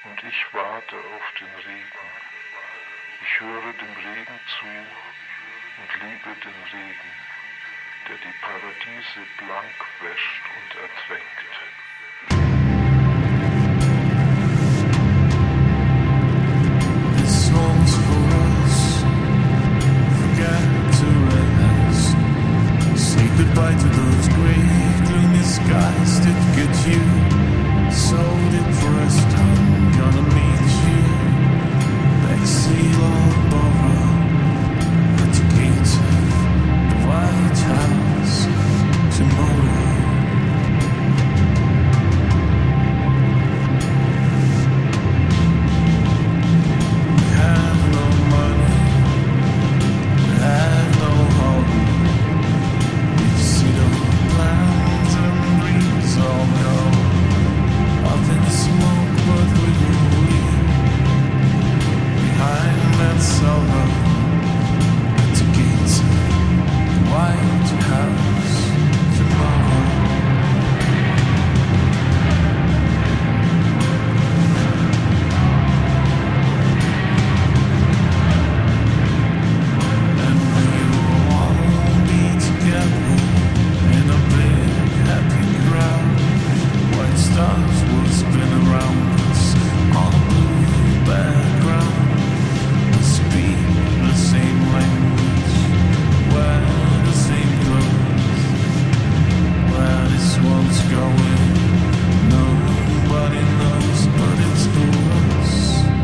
und ich warte auf den Regen. Ich höre dem Regen zu und liebe den Regen, der die Paradiese blank wäscht und ertränkt. Goodbye to those gray, gloomy skies that get you so depressed. I'm gonna meet you backseat on Borough at the gates of the White House tomorrow. We have no money, we have no home. Plans and dreams all go up in smoke, but we will leave behind that sorrow at the gates of the White House tomorrow. And we will all be together in a big happy crowd. White stars will spin around us on a blue background. We speak the same language, wear the same clothes. Where this one's going, nobody knows, but it's close.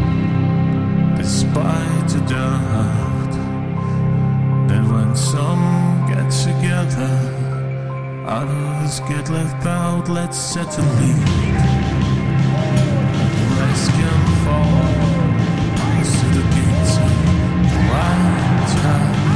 Despite the doubt that when some get together, others get left out. Let's set a lead. Rest can fall to the gates of the White House.